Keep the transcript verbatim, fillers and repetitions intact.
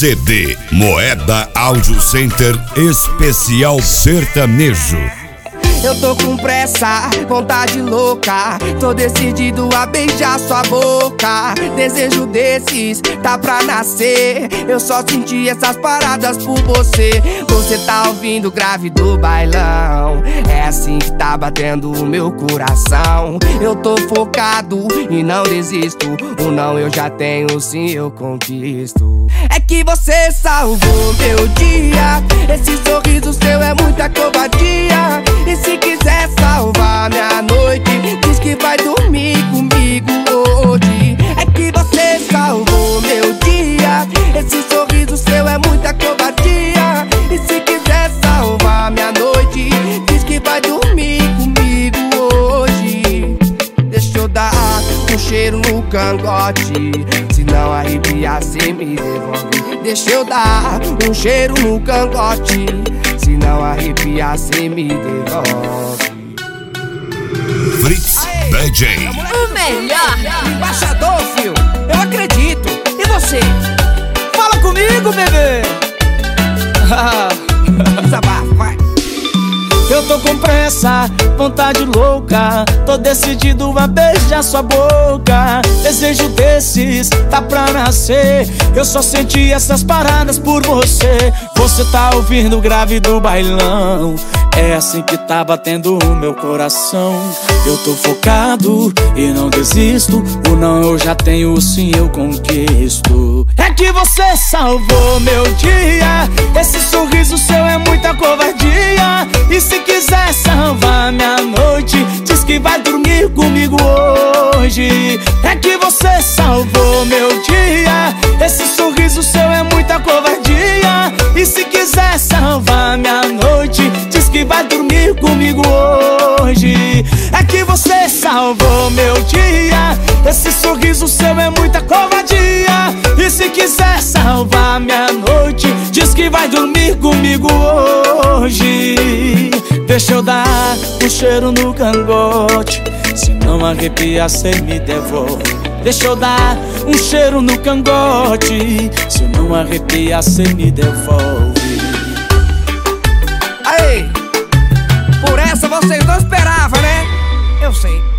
C D Moeda Audio Center Especial Sertanejo. Eu tô com pressa, vontade louca, tô decidido a beijar sua boca. Desejo desses, tá pra nascer. Eu só senti essas paradas por você. Você tá ouvindo o grave do bailão. É assim que tá batendo o meu coração. Eu tô focado e não desisto. O não eu já tenho, sim eu conquisto. É que você salvou meu dia. Esse sorriso seu é muita covardia. E se quiser salvar minha noite, diz que vai dormir comigo hoje. É que você salvou meu dia. Esse sorriso seu é muita covardia. E se quiser salvar minha noite, diz que vai dormir comigo hoje. Deixa eu dar um cheiro no cangote, se não arrepiar cê me devolve. Deixa eu dar um cheiro no cangote, se não arrepiar cê me devolve. Fritz D J, O melhor. Embaixador, fio, eu acredito. E você? Fala comigo, bebê. Desabafo, vai. Eu tô com pressa, vontade louca, tô decidido a beijar sua boca. Desejo desses, tá pra nascer. Eu só senti essas paradas por você. Você tá ouvindo o grave do bailão. É assim que tá batendo o meu coração. Eu tô focado e não desisto. O não eu já tenho, o sim eu conquisto. É que você salvou meu dia. Esse sorriso seu é muita covardia. E se quiser salvar minha noite, diz que vai dormir comigo hoje. É que você salvou meu dia. Esse sorriso seu é muita covardia. E se quiser salvar minha noite, diz que vai dormir comigo hoje. É que você salvou meu dia. Esse sorriso seu é muita covardia. E se quiser salvar minha noite, diz que vai dormir comigo hoje. Deixa eu dar um cheiro no cangote, se não arrepiar cê me devolve. Deixa eu dar um cheiro no cangote, se não arrepiar cê me devolve. Aí, por essa vocês não esperavam, né? Eu sei.